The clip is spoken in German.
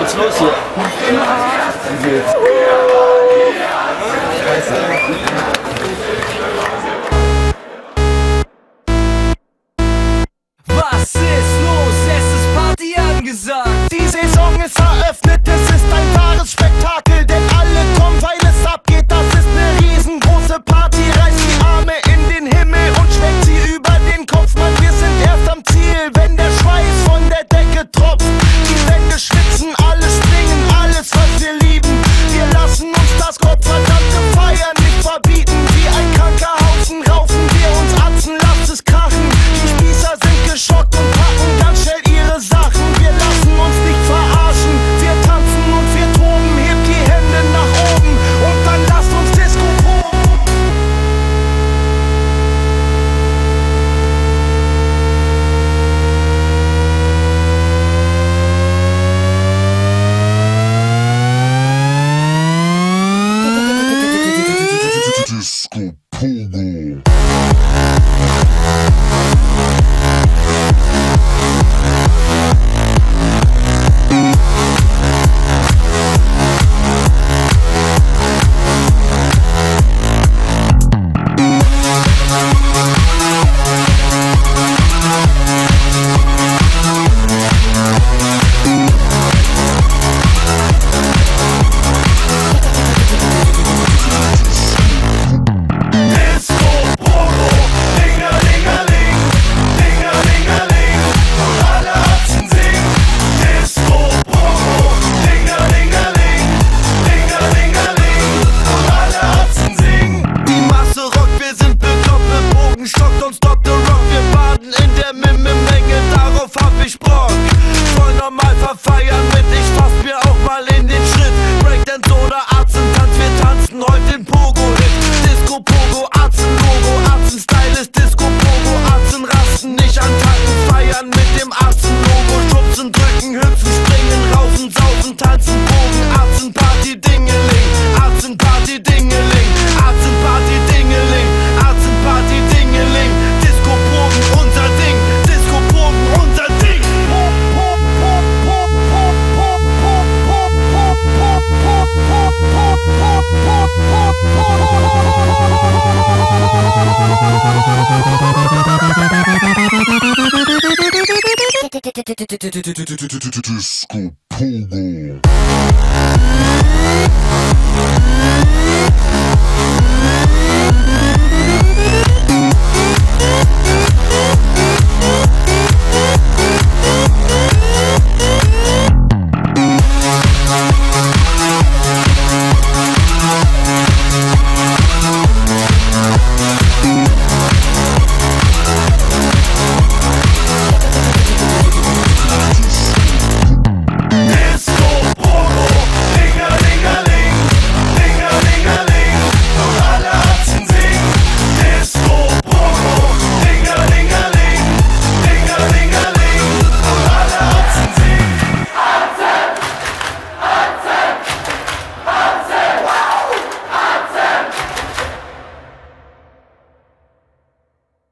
geht's los hier. Was ist los? Es ist Party angesagt. Die Saison ist eröffnet, es ist ein wahres Spektakel, denn alle kommen, weil es abgeht. Das ist eine riesengroße Party, reißt die Arme in den Himmel und schwenkt sie über den Kopf. Mann, wir sind erst am Ziel, wenn der Schweiß von der Decke tropft. Die Wände schwitzen, alle springen, alles was wir lieben. Wir lassen uns das gottverdammte Feiern nicht verbieten. Wie ein kranker Haufen raufen wir uns Atzen, lasst es krachen. Die Spießer sind geschockt und packen ganz schnell ihre Sachen. Wir lassen uns nicht verarschen, wir tanzen und wir toben. Hebt die Hände nach oben und dann lasst uns Disco proben. Disco Pogo. Stockt und stoppt the rock, wir baden in der Menge, darauf hab ich Bock. Voll normal verfeiern mit, ich fass mir auch mal in den Schritt. Breakdance oder Arzentanz, wir tanzen heute den Pogo-Hit. Disco Pogo, Arzen-Logo, Arzen-Style ist Disco Pogo. Arzen rasten, nicht antanken, feiern mit dem Arzen-Logo. Schubsen, drücken, hüpfen, springen, raufen, saufen, tanzen, Bogen. Arzen-Party-Dingeling, Arzen-Party-Dingeling, Arzen-Party-Dingeling, Arzen-Party-Dingeling. Disco-Bogen, unser Ding, Disco-Bogen, unser Ding. Disco Pogo.